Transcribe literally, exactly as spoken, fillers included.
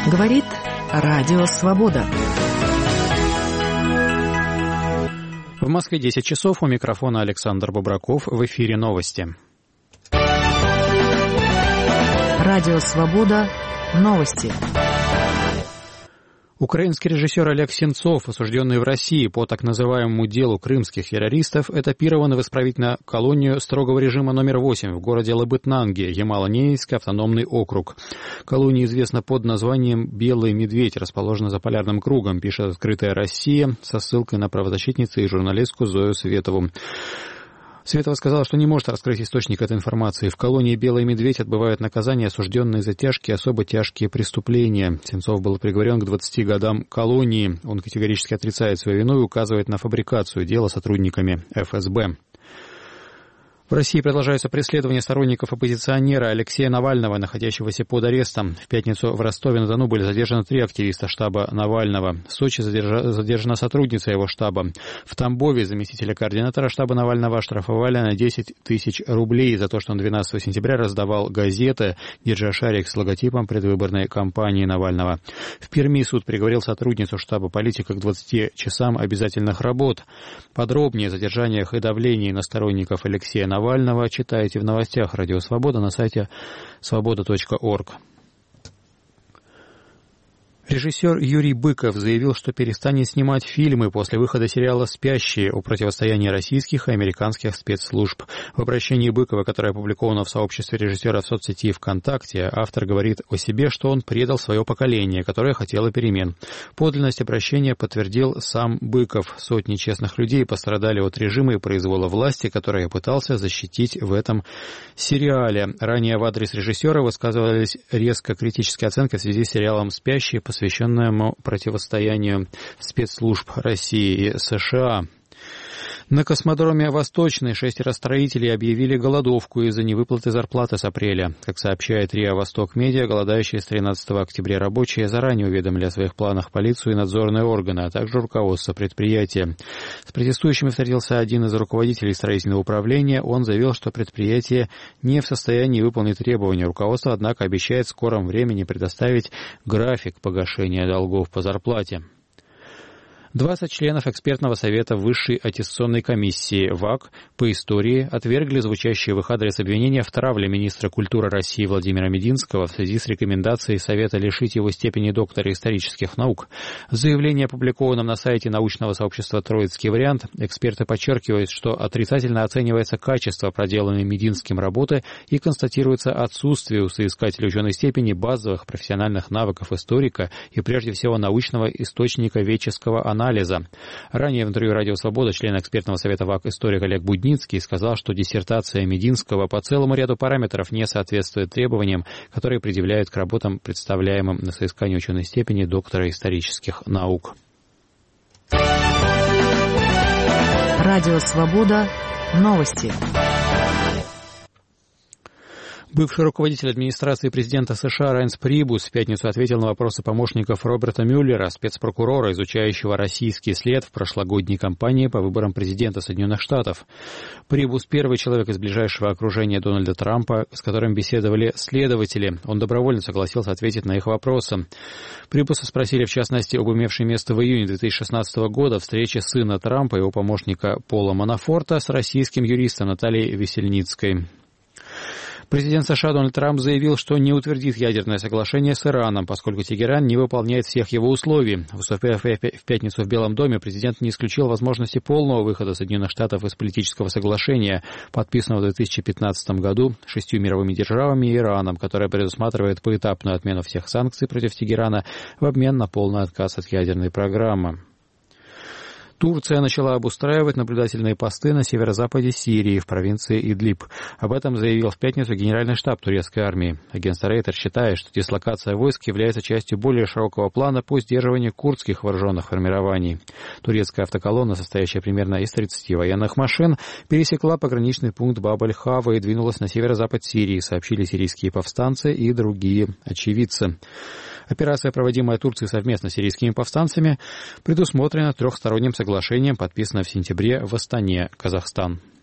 Говорит Радио Свобода. В Москве десять часов, у микрофона Александр Бобраков, в эфире новости. Радио Свобода. Новости. Украинский режиссер Олег Сенцов, осужденный в России по так называемому делу крымских террористов, этапирован в исправительную колонию строгого режима номер восемь в городе Лабытнанги, Ямало-Ненецкий автономный округ. Колония известна под названием «Белый медведь», расположена за полярным кругом, пишет «Открытая Россия» со ссылкой на правозащитницу и журналистку Зою Светову. Светова сказала, что не может раскрыть источник этой информации. В колонии «Белый медведь» отбывают наказание осужденные за тяжкие, особо тяжкие преступления. Сенцов был приговорен к двадцати годам колонии. Он категорически отрицает свою вину и указывает на фабрикацию дела сотрудниками эф эс бэ. В России продолжаются преследования сторонников оппозиционера Алексея Навального, находящегося под арестом. В пятницу в Ростове-на-Дону были задержаны три активиста штаба Навального. В Сочи задержа... задержана сотрудница его штаба. В Тамбове заместителя координатора штаба Навального оштрафовали на десять тысяч рублей за то, что он двенадцатого сентября раздавал газеты, держа шарик с логотипом предвыборной кампании Навального. В Перми суд приговорил сотрудницу штаба политика к двадцати часам обязательных работ. Подробнее о задержаниях и давлении на сторонников Алексея Навального Навального читайте в новостях Радио Свобода на сайте свобода точка орг. Режиссер Юрий Быков заявил, что перестанет снимать фильмы после выхода сериала «Спящие» о противостоянии российских и американских спецслужб. В обращении Быкова, которое опубликовано в сообществе режиссера в соцсети ВКонтакте, автор говорит о себе, что он предал свое поколение, которое хотело перемен. Подлинность обращения подтвердил сам Быков. Сотни честных людей пострадали от режима и произвола власти, который пытался защитить в этом сериале. Ранее в адрес режиссера высказывались резко критические оценки в связи с сериалом «Спящие», посвященному противостоянию спецслужб России и США. На космодроме «Восточный» шестеро строителей объявили голодовку из-за невыплаты зарплаты с апреля. Как сообщает РИА «Восток Медиа», голодающие с тринадцатого октября рабочие заранее уведомили о своих планах полицию и надзорные органы, а также руководство предприятия. С протестующими встретился один из руководителей строительного управления. Он заявил, что предприятие не в состоянии выполнить требования руководства, однако обещает в скором времени предоставить график погашения долгов по зарплате. двадцать членов экспертного совета Высшей аттестационной комиссии ВАК по истории отвергли звучащие в их адрес обвинения в травле министра культуры России Владимира Мединского в связи с рекомендацией Совета лишить его степени доктора исторических наук. В заявлении, опубликованном на сайте научного сообщества «Троицкий вариант», эксперты подчеркивают, что отрицательно оценивается качество проделанной Мединским работы и констатируется отсутствие у соискателя ученой степени базовых профессиональных навыков историка и, прежде всего, научного источника ведческого анализа. анализа. Ранее в интервью «Радио Свобода» член экспертного совета ВАК историк Олег Будницкий сказал, что диссертация Мединского по целому ряду параметров не соответствует требованиям, которые предъявляют к работам, представляемым на соискание ученой степени доктора исторических наук. Радио Свобода. Новости. Бывший руководитель администрации президента США Рейнс Прибус в пятницу ответил на вопросы помощников Роберта Мюллера, спецпрокурора, изучающего российский след в прошлогодней кампании по выборам президента Соединенных Штатов. Прибус – первый человек из ближайшего окружения Дональда Трампа, с которым беседовали следователи. Он добровольно согласился ответить на их вопросы. Прибуса спросили, в частности, об имевшей место в июне две тысячи шестнадцатого года встрече сына Трампа и его помощника Пола Манафорта с российским юристом Натальей Весельницкой. Президент США Дональд Трамп заявил, что не утвердит ядерное соглашение с Ираном, поскольку Тегеран не выполняет всех его условий. Выступая в пятницу в Белом доме, президент не исключил возможности полного выхода Соединенных Штатов из политического соглашения, подписанного в две тысячи пятнадцатом году шестью мировыми державами и Ираном, которое предусматривает поэтапную отмену всех санкций против Тегерана в обмен на полный отказ от ядерной программы. Турция начала обустраивать наблюдательные посты на северо-западе Сирии, в провинции Идлиб. Об этом заявил в пятницу генеральный штаб турецкой армии. Агентство Рейтер считает, что дислокация войск является частью более широкого плана по сдерживанию курдских вооруженных формирований. Турецкая автоколонна, состоящая примерно из тридцати военных машин, пересекла пограничный пункт Баб-аль-Хава и двинулась на северо-запад Сирии, сообщили сирийские повстанцы и другие очевидцы. Операция, проводимая Турцией совместно с сирийскими повстанцами, предусмотрена трехсторонним соглашением, подписанным в сентябре в Астане, Казахстан.